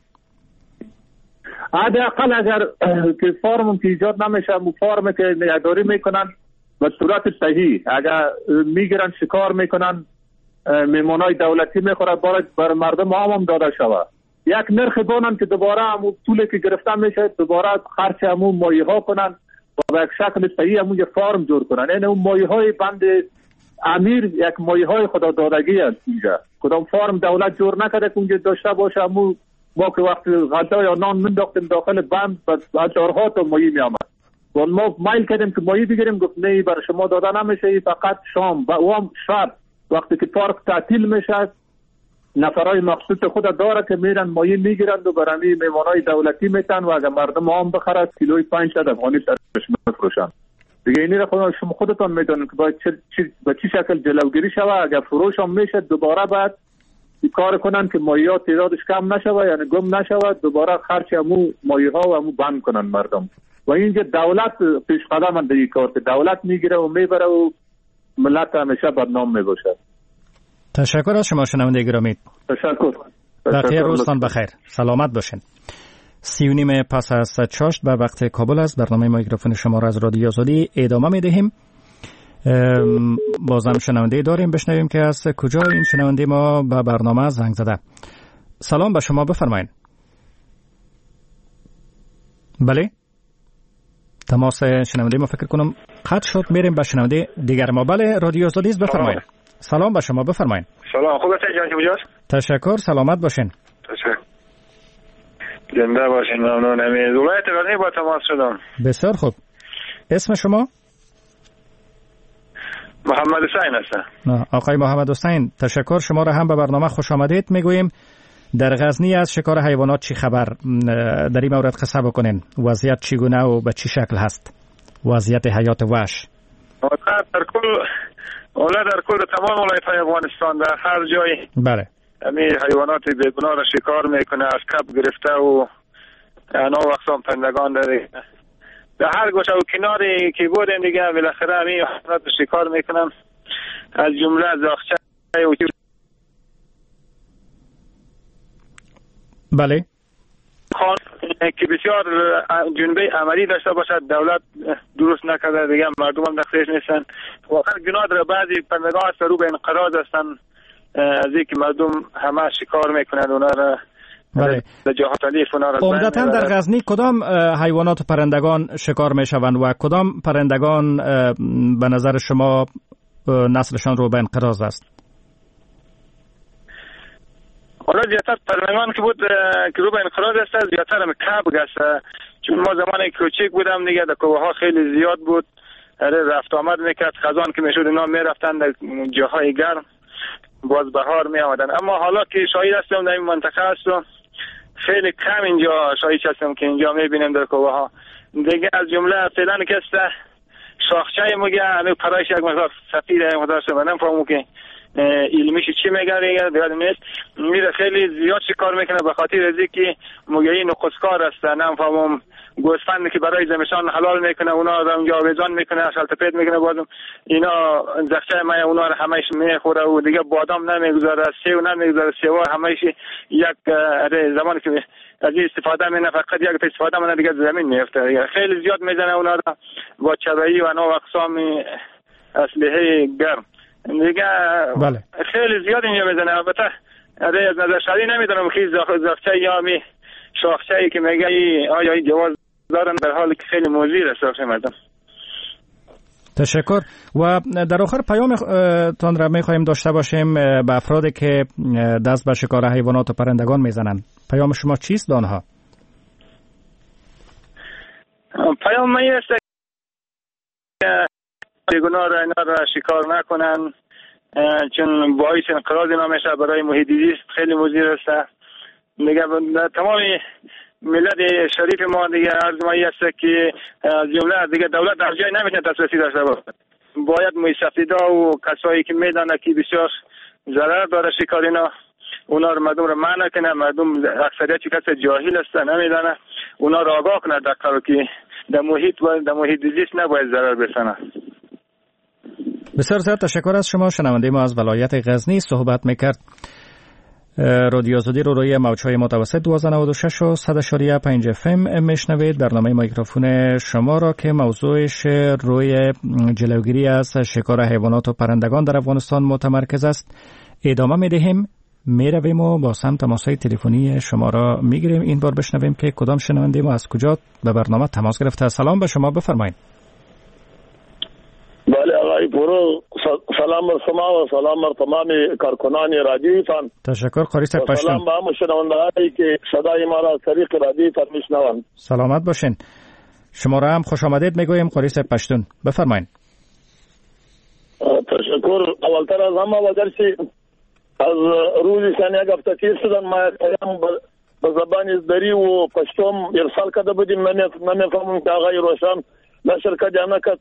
[SPEAKER 11] حداقل اگر که فارم که ایجاد نمیشه، مو فارم که نگهداری میکنن به صورت صحیح، اگر میگیرن شکار میکنن میمونای دولتی میخوره باید بر مردم عام هم داده شود. یک نرخ بانن که دوباره همون پولی که گرفته میشه دوباره خرچ همون ماهی ها کنن و به یک شکل صحیح همون فارم جور کنن. این اون ماهی های بند امیر یک ماهی های خدا دادگی هست اینجا. کدام فارم دولت جور نکرده که اونجا داشته باشه. همون ما که وقت غذا یا نان منداختیم داخل بند هزارها تا ماهی میامد و ما مایل کردیم که ماهی بگیریم، گفت نه برای شما داده نمیشه، فقط شام و هم شب وقتی که پارک تعطیل میشه نفرای مخصوص خود داره که میرن ماهی میگیرند و برای میمانای دولتی میتن و اگر مردم عام بخره کیلوی پنجصد افغانی سرش میفروشن. دیگه اینی را شما خودتان میدونید که باید به چی شکل جلوگیری شوه. اگر فروش هم میشه دوباره باید کار کنن که ماهی ها تعدادش کم نشوه، یعنی گم نشوه، دوباره خرچ همو ماهی ها و همو بند کنن مردم. و اینجا دولت پیش قدم دیگه کار که دولت میگیره و میبره و ملت همیشه بدنام میباشه.
[SPEAKER 2] تشکر از شما شنونده گرامی.
[SPEAKER 11] تشکر.
[SPEAKER 2] بقیه روزتان بخیر. سلامت باشین. سی و نیم پس از چاشت به وقت کابل است. برنامه میکروفون شما را از رادیو آزادی ادامه میدهیم. بازم شنونده داریم، بشنویم که از کجا این شنونده ما به برنامه زنگ زده. سلام به شما، بفرمایید. بله تماس شنونده ما فکر کنم قطع شد. میریم به شنونده دیگر ما. بله رادیو آزادی است، بفرمایید. سلام به شما، بفرمایید.
[SPEAKER 12] سلام، خوب هستید جان جوجاست؟
[SPEAKER 2] تشکر، سلامت باشین.
[SPEAKER 12] تشکر. زنده باشین، ممنون. امید ولایت غزنی با تماس شدم.
[SPEAKER 2] بسیار خوب. اسم شما؟
[SPEAKER 12] محمد حسین هستم.
[SPEAKER 2] آقای محمد حسین، تشکر. شما را هم به برنامه خوش آمدید میگوییم. در غزنی از شکار حیوانات چی خبر؟ در این مورد قصه بکنین. وضعیت چگونه و به چی شکل هست؟ وضعیت حیات وحش.
[SPEAKER 12] در کل اولا در کل تمام ولایت‌های افغانستان در هر جای
[SPEAKER 2] بله
[SPEAKER 12] امی حیوانات بیگناه را شکار میکنه، از کب گرفته و انواع و اقسام پرندگان داره. در هر گوشه و کناری که بودیم دیگه بالاخره امی حیوانات را شکار میکنن، از جمله زاغچه و
[SPEAKER 2] بله
[SPEAKER 12] خان که بسیار جنبه عملی داشته باشد. دولت درست نکرده دیگه، مردم هم دخلش نیستن. واقعا گناه داره. بعضی پرندگان هست رو به انقراض هستن از اینکه مردم همه شکار میکنند اونا را.
[SPEAKER 2] بله.
[SPEAKER 12] به جهات تلیف اونا را.
[SPEAKER 2] عمدتاً در غزنی کدام حیوانات و پرندگان شکار میشوند و کدام پرندگان به نظر شما نسلشان رو به انقراض است؟
[SPEAKER 12] حالا زیادتر پرندگان که بود که رو به انقراض است، زیادتر هم کبک است. چون ما زمانی کوچک بودم دیگه در کوه ها خیلی زیاد بود، رفت آمد میکرد. خزان که میشد اینا میرفتن در جاهای گرم، باز بهار می آمدن. اما حالا که شاهد هستم در این منطقه هستم، خیلی کم اینجا شاهد هستم که اینجا میبینیم در کوه ها دیگه. از جمله فعلا که است شاخچه مگه همه پرایش یک مقدار سفید یک مقدار شدن فهمو که علمیش چی میگه دیگه دیگه نیست. میره خیلی زیاد شکار میکنه به خاطر از اینکه مگه نخستکار است. نمیفهمم گوسفند که برای زمستان حلال میکنه اونا رو اونجا آویزان میکنه، شلتپیت میکنه، بازم اینا زخچه مایه اونا رو همش میخوره و دیگه بادام نمیگذاره، سیو نمیگذاره. سیو همش یک زمانی که از این استفاده می نه فقط یک استفاده من دیگه زمین میفته. خیلی زیاد میزنه اونا رو با چرایی و انواع اقسام اسلحه گرم دیگه.
[SPEAKER 2] بله.
[SPEAKER 12] خیلی زیاد اینجا میزنه. البته از نظر شرعی نمیدونم که زاغچه یا می شاخچه‌ای که میگه آیا این جواز دارن، در حالی که خیلی مضر است برای مردم.
[SPEAKER 2] تشکر. و در آخر پیام تان را میخواهیم داشته باشیم به افرادی که دست به شکار حیوانات و پرندگان میزنند. پیام شما چیست به آنها؟
[SPEAKER 12] پیام من است که بیگناه را اینا را شکار نکنن، چون باعث انقراض اینا میشه، برای محیط زیست خیلی مضر است. دیگه تمام ملت شریف ما دیگه ارزمایی است که از جمله دیگه دولت در جای نمیتونه دسترسی داشته باشه. باید مستفیدا و کسایی که میدانه که بسیار ضرر داره شکار اینا، اونا رو مردم رو منع کنه. مردم اکثریت کس جاهل هستن نمیدانه، اونا رو آگاه کنه در کارو که در محیط و در محیط زیست نباید ضرر برسانه.
[SPEAKER 2] بسیار زیاد تشکر از شما. شنونده ما از ولایت غزنی صحبت میکرد. رادیو آزادی رو روی موج‌های متوسط دویست و نود و شش و صد و پنج اف ام میشنوید. برنامه میکروفون شما را که موضوعش روی جلوگیری از شکار حیوانات و پرندگان در افغانستان متمرکز است ادامه میدهیم. میرویم و با سم تماس‌های تلفنی شما را میگیریم. این بار بشنویم که کدام شنونده ما از کجا به برنامه تماس گرفته. سلام به شما، بفرمایید.
[SPEAKER 13] بله آقای پورو، سلام بر شما و سلام بر تمام کارکنان رادیوتان.
[SPEAKER 2] تشکر. قاری صاحب پشتون.
[SPEAKER 13] سلام به همه شنونده‌هایی که صدای ما را از طریق رادیوتان میشنوند.
[SPEAKER 2] سلامت باشین. شما را هم خوش آمدید میگویم. قاری صاحب پشتون بفرمایید.
[SPEAKER 13] تشکر. اولتر از همه وگرچه از روزی که یک هفته تیر شدن ما پیام به زبان دری و پشتوم ارسال کرده بودیم، نمیفهمم که آقای روشن نشر کرد یا نکرد.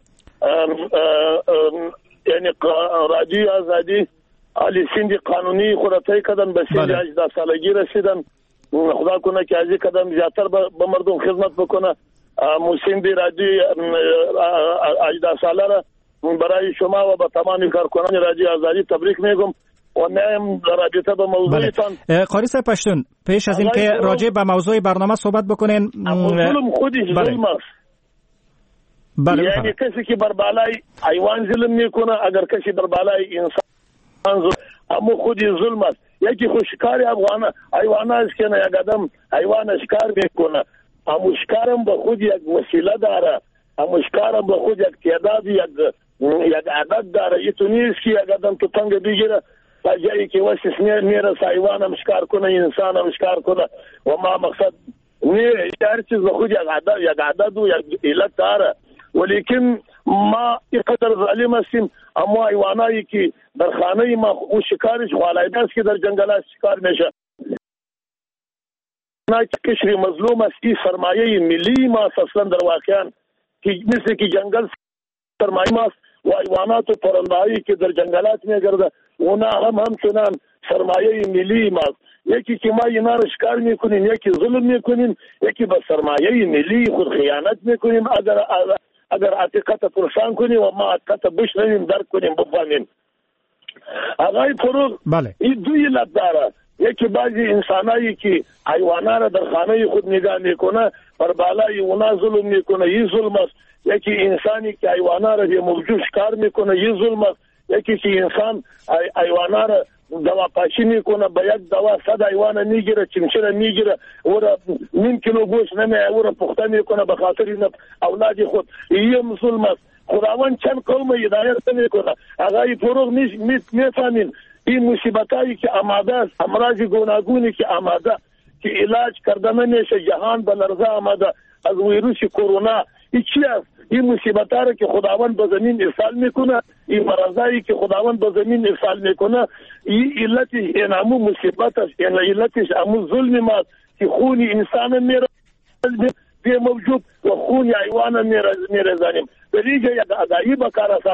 [SPEAKER 13] یعنی رادیو آزادی علی سند قانونی خودتای کردن به سن هجده سالگی رسیدن. خدا کنه که از این قدم زیادتر به مردم خدمت بکنه. موسیندی رادیو هجده ساله را برای شما و به تمام کارکنان رادیو آزادی تبریک میگم و نیم رابطه به موضوعتان.
[SPEAKER 2] قاری صاحب پشتون، پیش از این که راجع به موضوع برنامه صحبت بکنین،
[SPEAKER 13] ظلم خودش ظلم است.
[SPEAKER 2] بله.
[SPEAKER 13] یعنی کسی که بر بالای حیوان ظلم میکنه، اگر کسی بر بالای انسان ظلم، اما خودی ظلم است. یکی خود شکار افغان حیوان است که نه یک آدم حیوان شکار میکنه، اما شکارم به خود یک وسیله داره اما اشکار به خود یک تعداد یک یک عدد داره. اینطور نیست که یک آدم تفنگ بگیره تا جایی که واسه میره حیوان هم شکار کنه، انسان هم شکار کنه و ما مقصد نه. هر چیز به خود یک عدد یک عدد و یک علت داره. ولیکن ما اینقدر ظالم هستیم، اما حیوانایی که در خانه ما او شکارش والایده است که در جنگلات شکار میشه. نه کشری مظلوم است. این سرمایه ملی ما اصلا در واقعا که مثل که جنگل سرمایه ماست و حیوانات و پرندهایی که در جنگلات میگرده اونا هم همچنان سرمایه ملی ماست. یکی که ما اینا رو شکار میکنیم، یکی ظلم میکنیم، یکی به سرمایه ملی خود خیانت میکنیم. اگر اگر حقیقت پرسان کنیم و ما حقیقت بشنویم درک کنیم بفهمیم. آقای فروغ
[SPEAKER 2] بله.
[SPEAKER 13] این دو علت داره. یکی بعضی انسانایی که حیوانات را در خانه خود نگاه میکنه بر بالای اونا ظلم میکنه، این ظلم است. یکی انسانی که حیوانات را به موجود شکار میکنه، این ظلم است. یکی که انسان حیوانات را دوا پاشی میکنه، به یک دوا صد حیوان میگیره، چمچه میگیره، او را نیم کیلو گوشت نمیه، او را پخته میکنه به خاطر اولاد خود، این ظلم است. خداوند چند قوم هدایت میکنه. آقای فروغ میفهمین این مصیبتایی که آماده است، امراض گوناگونی که آماده که علاج کردن نمیشه، جهان به لرزه آماده از ویروس کرونا. این چی است؟ این مصیبت‌ها را که خداوند به زمین ارسال میکنه، این مرضایی که خداوند به زمین ارسال میکنه، این علت این همون مصیبت است. این علتش همون ظلم ماست که خون انسان میره به موجود و خون حیوان میرزنیم. در اینجا یک آگاهی بکار است.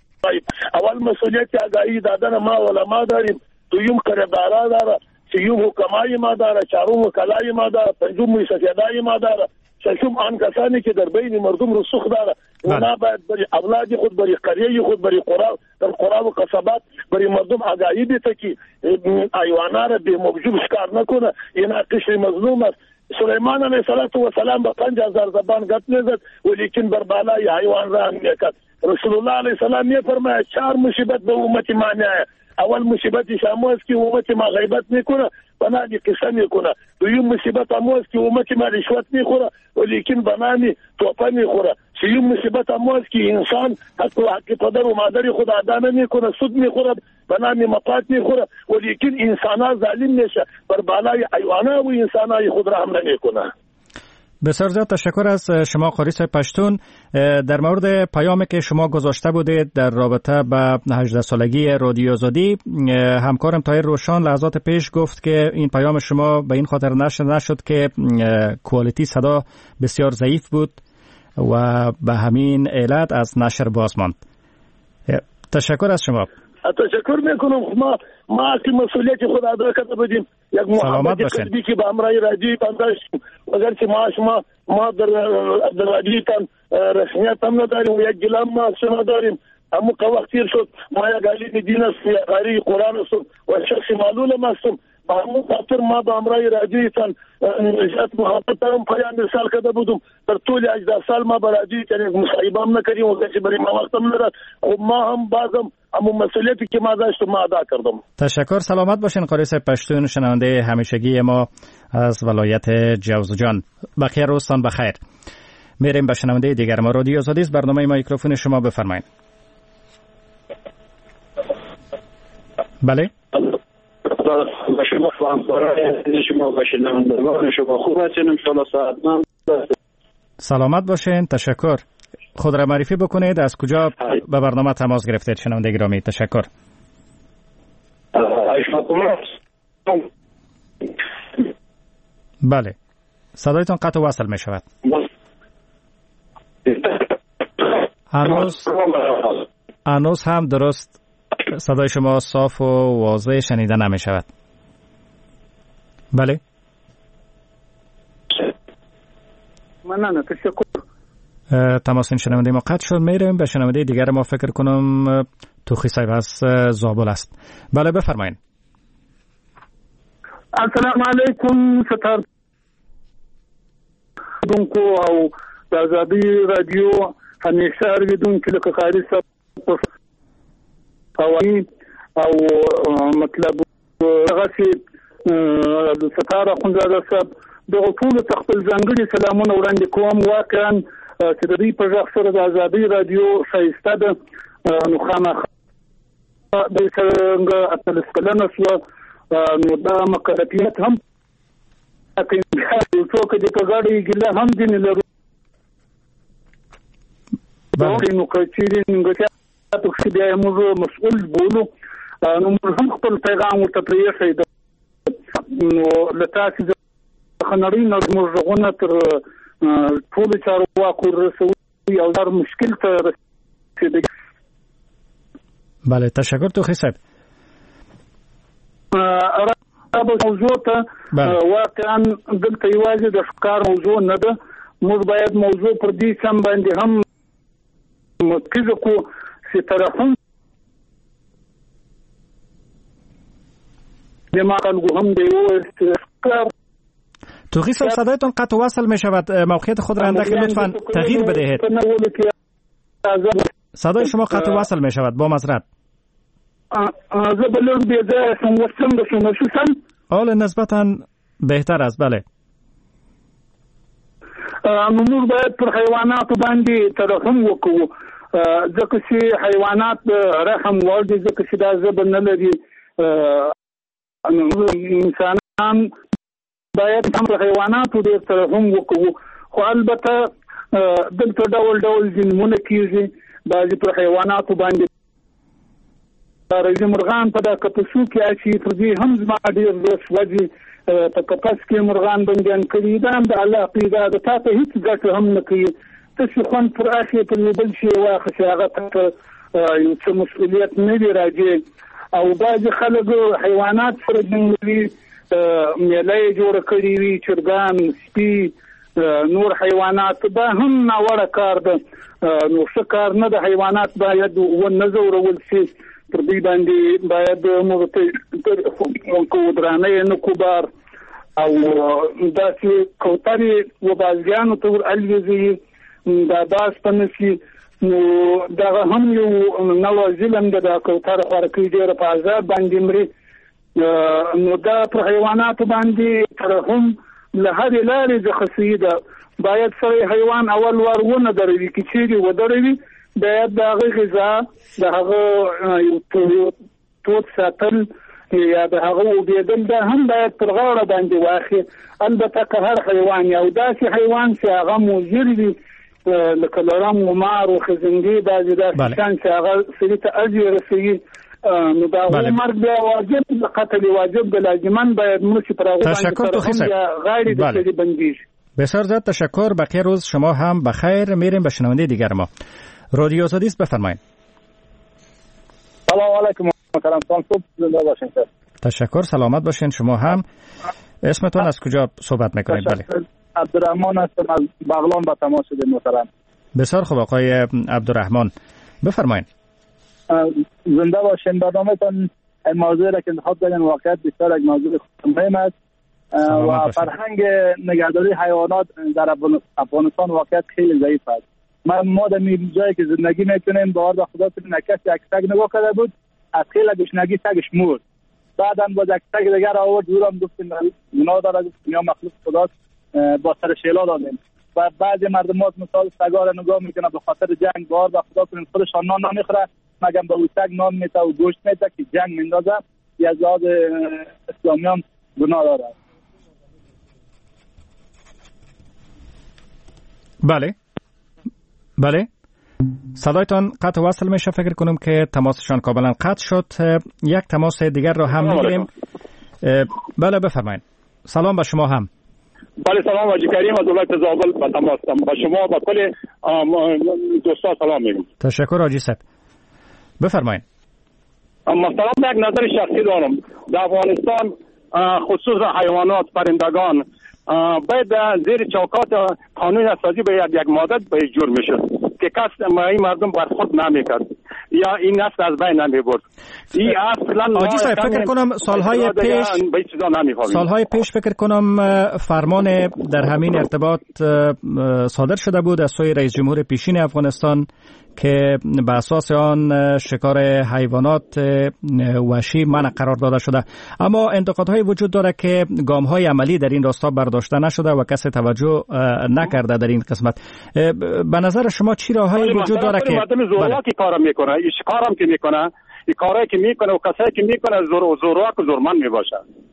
[SPEAKER 13] اول مسئولیت آگاهی دادن ما علما داریم، دویم کردارا داره، سیوم حکمای ما داره، چهارم وکلای ما داره، پنجم سفیدای ما داره، ششم آن کسانی که در بین مردم رسوخ داره. اونا باید برای اولاد خود، برای قریه خود، برای قرا در قرا و قصبات برای مردم آگاهی بیته که حیوانات را به موجب شکار نکنه. اینا قشر مظلوم است. سلیمان علیه السلام به پنج هزار زبان گپ میزد ولیکن بر بالای حیوان راه میکرد. رسول الله علیه السلام میفرماید چهار مصیبت به امت ما میآید. اول مصیبت شاموس که امت ما غیبت میکنه، بنانی قصه میکنه. دویم مصیبت اموز که امت ما رشوت میخوره ولیکن بنانی توپه میخوره. سیوم مصیبت اموز که انسان حتی حق پدر و مادر خود ادا نمیکنه، سود میخوره، بنانی مقات میخوره ولیکن انسان ظالم میشه، بر بالای حیوانات و انسانای خود رحم نمیکنه.
[SPEAKER 2] بسیار زیاد تشکر از شما قاری صاحب پشتون. در مورد پیامی که شما گذاشته بودید در رابطه با هجده سالگی رادیو آزادی، همکارم طاهر روشان لحظات پیش گفت که این پیام شما به این خاطر نشر نشد که کوالیتی صدا بسیار ضعیف بود و به همین علت از نشر باز ماند. تشکر از شما.
[SPEAKER 13] تشکر میکنم. ما ما که مسئولیت خود ادا کرده بودیم، یک محبت قلبی که به همراه رادیوی تان داشتیم، اگر که ما شما ما در در رادیوی تان رسمیت هم نداریم و یک گلام ما شما داریم. اما که وقت تیر شد ما یک عالم دین است، یک قاری قرآن است و شخص معلول هم هستم. با همون خاطر ما به همراه رادیوی تان نجات محبت هم پیام ارسال کرده بودم. در طول هجده سال ما به رادیوی تان یک مصاحبه هم نکردیم و کسی برای ما وقت هم ندارد. خب ما هم بازم اما مسئولیتی که ما داشتم ما ادا کردم.
[SPEAKER 2] تشکر. سلامت باشین قاری صاحب پشتون، شنونده همیشگی ما از ولایت جوزجان. بخیر روزتان بخیر. میریم به شنونده دیگر ما. رادیو آزادی است، برنامه میکروفون شما بفرمایید. بله.
[SPEAKER 14] با شما فهمکاران شما و شنوندگان شما خوب هستین؟ انشاءالله سلامت
[SPEAKER 2] سلامت باشین. تشکر. خود را معرفی بکنید، از کجا به برنامه تماس گرفتید شنونده گرامی؟ تشکر. بله، صدایتان قطع و وصل می شود. هنوز هنوز هم درست صدای شما صاف و واضح شنیده نمی شود. بله.
[SPEAKER 9] من نه تشکر.
[SPEAKER 2] تماس این شنونده ما قطع شد. میریم به شنونده دیگر ما. فکر کنم توخی صاحب از زابل است. بله بفرمایید.
[SPEAKER 9] السلام علیکم. ستار دونکو او د آزادی رادیو همیشه اوریدونکو لکه قاری صاحب او مطلب هغه چې ستاره اخوندزاده صاحب دغه ټولو ته خپل ځانګړي سلامونه وړاندې کوم. واقعا
[SPEAKER 11] چې د دې په ځخ سره د ازادي رادیو شایسته ده نو خامخ د څنګه اتل سکلنه سو نو دا مکلفیت هم کوي څوک چې په غاړه ګله هم دي نه لري باندې نو کچېري نګیا ته چې بیا موږ مسؤل بولو نو موږ هم خپل پیغام ورته پرېښی نو لته چې خنري نو موږ غونه تر ټول چارواکو رسوي او در مشکل ته رسیدي.
[SPEAKER 2] بله تشکر توخی صاحب.
[SPEAKER 11] رابطه موضوع ته واقعا دلته یوازې د ښکار موضوع نه ده موږ باید موضوع پر دې سم باندې هم مرکز کو چې ترحم جماعت هم دی او ښکار
[SPEAKER 2] توخی صاحب صدایتون قطع وصل می شود موقعیت خود را اندکی لطفا تغییر بدهید. صدای شما قطع وصل می شود با معذرت.
[SPEAKER 11] زبلون بیده سنوستم بشون شوستم
[SPEAKER 2] حال نسبتا بهتر است. بله
[SPEAKER 11] موږ باید پر حیواناتو باندې ترحم وکړو ځکه چې حیوانات رحم وړ دي ځکه چې دا زبر نه لري انسانان باید هم پر حیواناتو ډېر ترحم وکړو خو البته دلته ډول ډول ظلمونه کېږي بعضې پر حیواناتو باندې راځي مرغان په دا کپسو کې اچي پر دې هم زما ډېر زړه سوځي په کپس کې مرغان بندیان کړي دا هم د الله پیدا د تا ته هېڅ ګټه هم نه کوي تاسې خوند پر اخې پر یو بل شی واخلئ هغه ته یو څه مسؤلیت نه وي راجع او بعضې خلک حیوانات سره جنګوي میله یې جوړه کړې وي چرګان سپي نور حیوانات دا هم ناوړه کار ده نو ښه کار نه ده حیوانات باید ونه ځورول شي پر دې باندې باید موږ ته درانه نه کوبار او داسې کوترې وبازګانو ته ور الوځي دا باز په نسي نو دغه هم یو نوی ظلم ده د کوتره خوارکۍ ډېره په عذاب باندې مري نو دا پر حیواناتو باندې ترحم له هرې لارې څخه صحیح ده باید سړی حیوان اول وار ونه دروي که چیرې ودروي باید د هغه غذا د هغه تود ساتل یا د هغه وبېدل دا هم باید پر غاړه باندې واخلي البته که هر حیوان یو داسې حیوان چې هغه مضر وي لکه لړم و مار و خزندې بعضې داسې شیان چې هغه سړي ته اذیه رسوي نو دا هغو مرګ بیا واجب د قتل واجب د لازمان باید مرسي پر هغو باندې ترحم یا غاړې د سړي بندیږي.
[SPEAKER 2] بسیار زیاد تشکر. بقیه روز شما هم بخیر. میریم به شنونده دیگر ما. رادیو آزادی است بفرمایید.
[SPEAKER 15] سلام علیکم محترم صبح زنده باشین.
[SPEAKER 2] تشکر سلامت باشین. شما هم اسمتون از کجا صحبت میکنید؟ بله
[SPEAKER 15] عبدالرحمن هستم از بغلان با تماس شدیم محترم.
[SPEAKER 2] بسیار خوب آقای عبدالرحمن بفرمایید.
[SPEAKER 15] زنده باشین. برنامه‌تان موضوعی را که انتخاب کردین واقعیت بسیار یک موضوع مهم است و فرهنگ نگهداری حیوانات در افغانستان واقعیت خیلی ضعیف است. ما ما در جایی که زندگی میکنیم باور به خدا که نکسی یک سگ نگاه کرده بود از خیلی گشنگی سگش مرد بعدا باز یک سگ دیگر آورد دورم گفتیم گناه داره گفتیم یا مخلوق خداست با سر شیلا دادیم و بعضی مردمات مثال سگا را نگاه میکنه به خاطر جنگ باور به خدا کنیم خودشان نان نمیخوره مگم به او سگ نان میته و گوشت میته که جنگ میندازه یا از لحاظ اسلامیان گناه داره.
[SPEAKER 2] بله بله صدایتان قطع وصل میشه. فکر کنم که تماسشان کاملا قطع شد. یک تماس دیگر رو هم میگیریم. بله بفرمایید. سلام به شما هم.
[SPEAKER 16] بله سلام حاجی کریم از ولایت زابل با تماسم با شما با کل دوستا سلام میگم.
[SPEAKER 2] تشکر حاجی صاحب بفرمایید.
[SPEAKER 16] محترم یک نظر شخصی دارم در افغانستان خصوص حیوانات پرندگان باید زیر چوکات قانون اساسی به یک ماده به جور میشد که کس این مردم برخورد نمیکرد یا این نسل از بین نمیبرد. این اصلا
[SPEAKER 2] آجی صاحب فکر کنم سالهای پیش سالهای پیش فکر کنم فرمان در همین ارتباط صادر شده بود از سوی رئیس جمهور پیشین افغانستان که به اساس آن شکار حیوانات وحشی منع قرار داده شده. اما انتقادهای وجود داره که گام‌های عملی در این راستا برداشته نشده و کسی توجه نکرده در این قسمت. به نظر شما چی راههایی وجود داره که
[SPEAKER 16] مردم زورواکی کارم میکنه، این کارم که میکنه، این کارایی که میکنه و کسایی که میکنه زور زورواک و زورمن میباشه.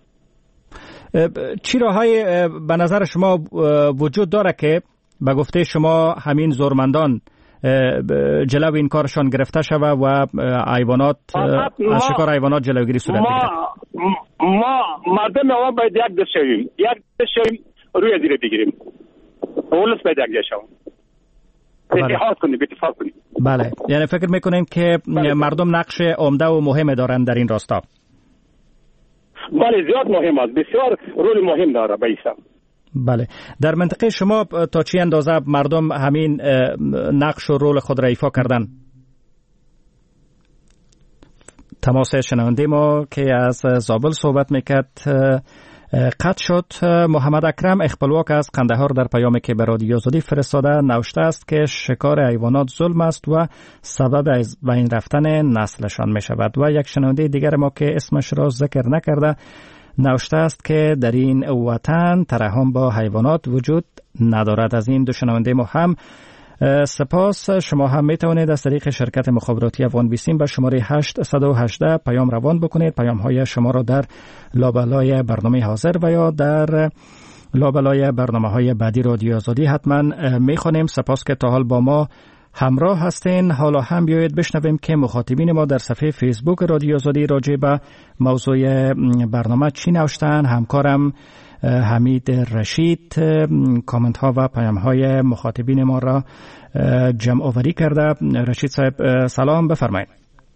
[SPEAKER 2] چی راههایی به نظر شما وجود داره که به گفته شما همین زورمندان جلو این کارشان گرفته شوه و حیوانات از شکار حیوانات جلوگیری صورت بگیره؟
[SPEAKER 16] ما مردم عوام باید یک دست شویم، یک دست شویم روی زیر بگیریم. اولس باید یک دست شویم. اتحاد کنیم، اتفاق کنیم.
[SPEAKER 2] بله، یعنی فکر میکنین که بله. مردم نقش عمده و مهم دارن در این راستا؟
[SPEAKER 16] بله، زیاد مهم است، بسیار رول مهم داره بیسا.
[SPEAKER 2] بله، در منطقه شما تا چی اندازه مردم همین نقش و رول خود را ایفا کردن؟ تماس شنونده ما که از زابل صحبت میکرد قطع شد. محمد اکرم اخپلواک از قندهار در پیامی که به رادیو آزادی فرستاده نوشته است که شکار حیوانات ظلم است و سبب از بین رفتن نسلشان می شود. و یک شنونده دیگر ما که اسمش را ذکر نکرده نوشته است که در این وطن ترحم با حیوانات وجود ندارد. از این دو شنونده ما هم سپاس. شما هم می توانید از طریق شرکت مخابراتی افغان بیسیم به شماره هشت یک هشت پیام روان بکنید. پیام های شما را در لابلای برنامه حاضر و یا در لابلای برنامه های بعدی رادیو آزادی حتما می خوانیم. سپاس که تا حال با ما همراه هستین. حالا هم بیایید بشنویم که مخاطبین ما در صفحه فیسبوک رادیو آزادی راجع به موضوع برنامه چی نوشتن. همکارم حمید رشید کامنت ها و پیام های مخاطبین ما را جمع آوری کرده. رشید صاحب سلام، بفرمایید.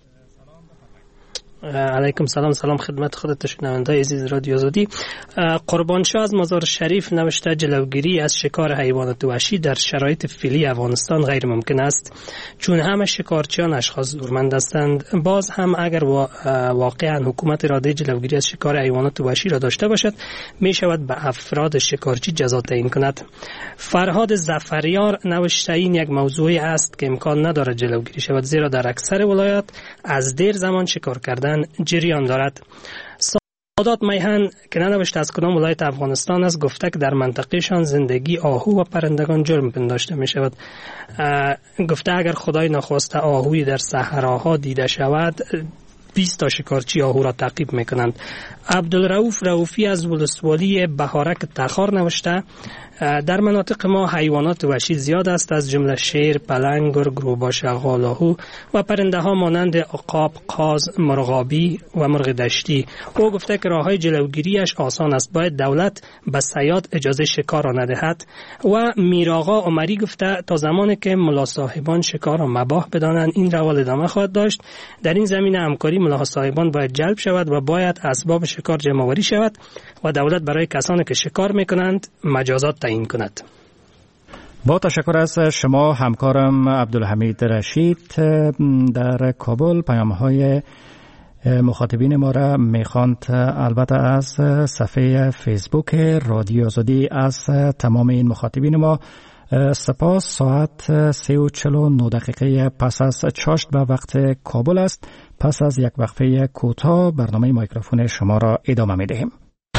[SPEAKER 17] علیکم سلام. سلام خدمت خودت شنونده عزیز رادیو آزادی. قربانشاه از مزار شریف نوشته جلوگیری از شکار حیوانات وحشی در شرایط فعلی افغانستان غیر ممکن است، چون همه شکارچیان اشخاص زورمند هستند. باز هم اگر واقعا حکومت اراده جلوگیری از شکار حیوانات وحشی را داشته باشد، می شود به افراد شکارچی جزا تعیین کند. فرهاد ظفریار نوشته این یک موضوعی است که امکان ندارد جلوگیری شود، زیرا در اکثر ولایات از دیر زمان شکار کردن جریان دارد. سادات میهن که ننوشته از کدام ولایت افغانستان است گفته که در منطقهشان زندگی آهو و پرندگان جرم پنداشته می شود. گفته اگر خدای نخواسته آهوی در صحراها دیده شود، بیست تا شکارچی آهو را تعقیب می کنند. عبدالرؤوف رؤوفی از ولسوالی بهارک تخار نوشته در مناطق ما حیوانات وحشی زیاد است، از جمله شیر، پلنگ، گرگ، روباه، شغالاهو و پرنده ها مانند عقاب، قاز، مرغابی و مرغ دشتی. او گفته که راههای جلوگیریش آسان است، باید دولت به صیاد اجازه شکار را ندهد. و میراغا عمری گفته تا زمانی که ملا صاحبان شکار را مباح بدانند این روال ادامه خواهد داشت. در این زمینه همکاری ملا صاحبان باید جلب شود و باید اسباب شکار جمع آوری شود و دولت برای کسانی که شکار میکنند مجازات تعیین کند.
[SPEAKER 2] با تشکر از شما همکارم عبدالحمید رشید در کابل. پیام های مخاطبین ما را میخواند البته از صفحه فیسبوک رادیو آزادی. از تمام این مخاطبین ما سپاس. ساعت سه و چل و نه دقیقه پس از چاشت به وقت کابل است. پس از یک وقفه کوتاه برنامه میکروفون شما را ادامه میدهیم.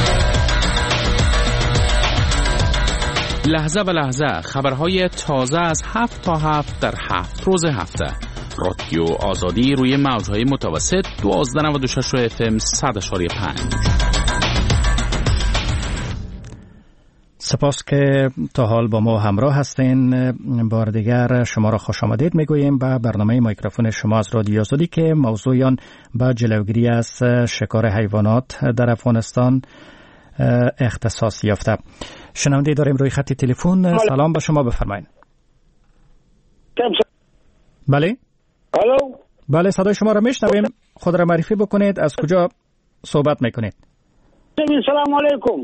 [SPEAKER 18] لحظه به لحظه خبرهای تازه از هفت تا هفت در هفت روز هفته. رادیو آزادی روی موجهای متوسط دوازده نود و شش اف ام صد اشاری پنج.
[SPEAKER 2] سپاس که تا حال با ما همراه هستین. بار دیگر شما را خوش آمدید میگوییم به برنامه میکروفون شما از رادیو آزادی که موضوع آن به جلوگیری از شکار حیوانات در افغانستان اختصاص یافته. شنونده داریم روی خط تلفن. سلام به شما، بفرمایید. بله
[SPEAKER 19] الو.
[SPEAKER 2] بله صدای شما را میشنویم. خود را معرفی بکنید، از کجا صحبت میکنید؟
[SPEAKER 19] سلام علیکم.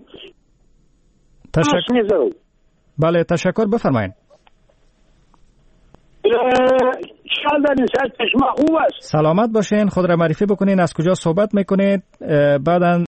[SPEAKER 2] تشکر. بله تشکر، بفرمایید. سلامت باشین. خود را معرفی بکنین، از کجا صحبت میکنید، بعداً